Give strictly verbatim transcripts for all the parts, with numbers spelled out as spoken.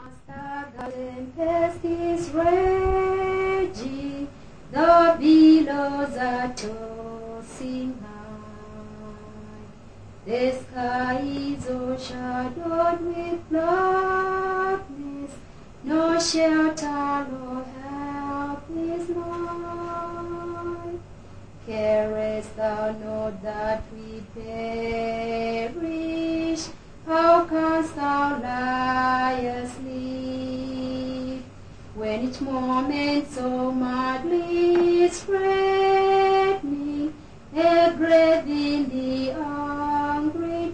The tempest is raging, the billows are tossing high. The sky is overshadowed with blackness, no shelter or help is nigh. Carest thou not that we perish? How canst thou lie asleep, when each moment so madly is threatening, a grave in the angry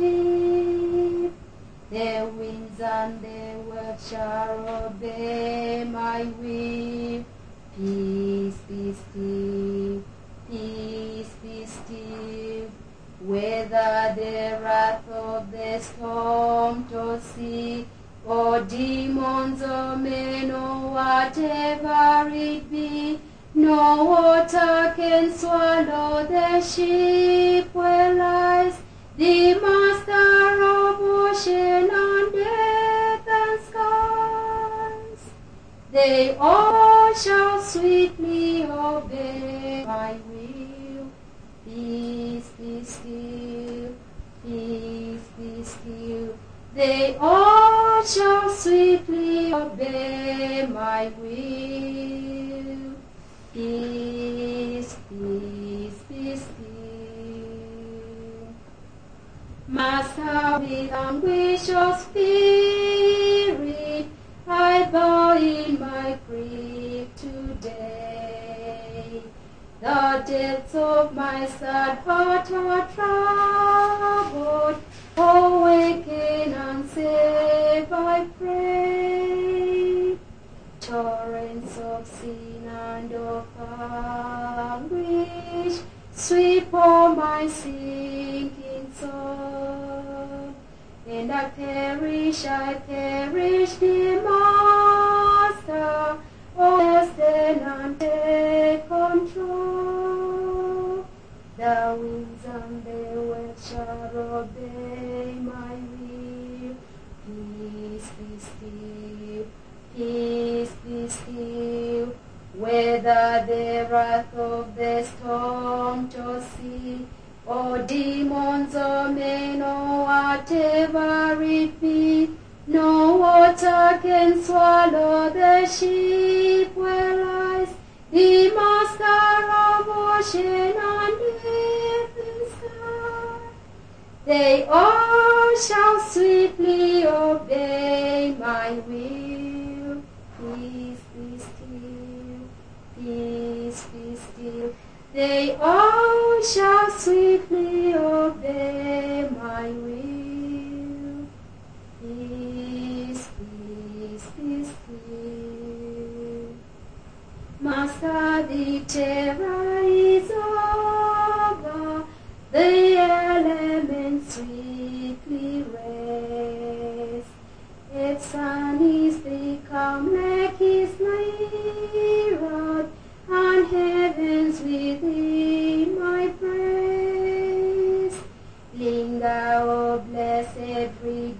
deep? The winds and the waves shall obey my will. Peace, be still, peace, be still. Whether the wrath of the storm to sea, or demons or men, or whatever it be, no water can swallow the ship where lies the Master of ocean and death and skies. They all shall sweetly obey my will. Peace, be still, peace, be still. They all shall sweetly obey my will. Peace, peace, be still. Master, with anguish of spirit, I bow in my grief today. The depths of my sad heart are troubled. Awaken and save, I pray. Torrents of sin and of anguish sweep o'er my sinking soul. And I perish, I perish, dear Master. Oh, yes, then and take control. The winds and the waves shall obey my will. Peace, be still, peace, be still. Whether the wrath of the storm to sea, or demons or men, or whatever it be, no water can swallow the ship where lies the Master of ocean and death and sky. They all shall sweetly obey my will. Peace, be still, peace, be still. They all shall sweetly obey my will. Peace, peace, be still. Master, the terror is over, the elements sweetly rest. Its sun is become like his mirror, and heavens within my breast. Linger, O blessed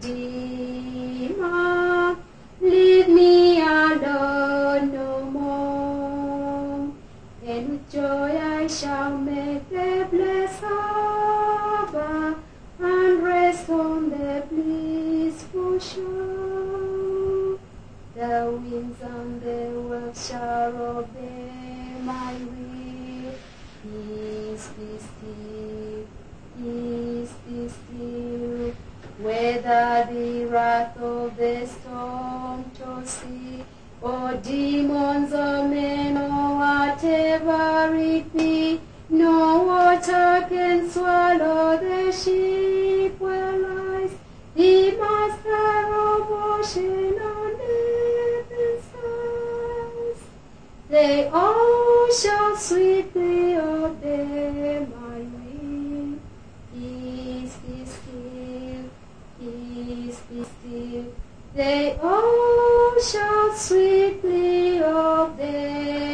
Redeemer, leave me alone no more. And with joy I shall make the blessed harbor, and rest on the blissful shore. The winds and the waves shall obey my will. Peace, be still, peace, be still. Whether the wrath of the storm to sea, or demons or men, or whatever it be, no water can swallow the ship where lies the Master of ocean and death and skies. They all shall sweetly obey my will. Peace, be still, peace, be still. They all shall sweetly obey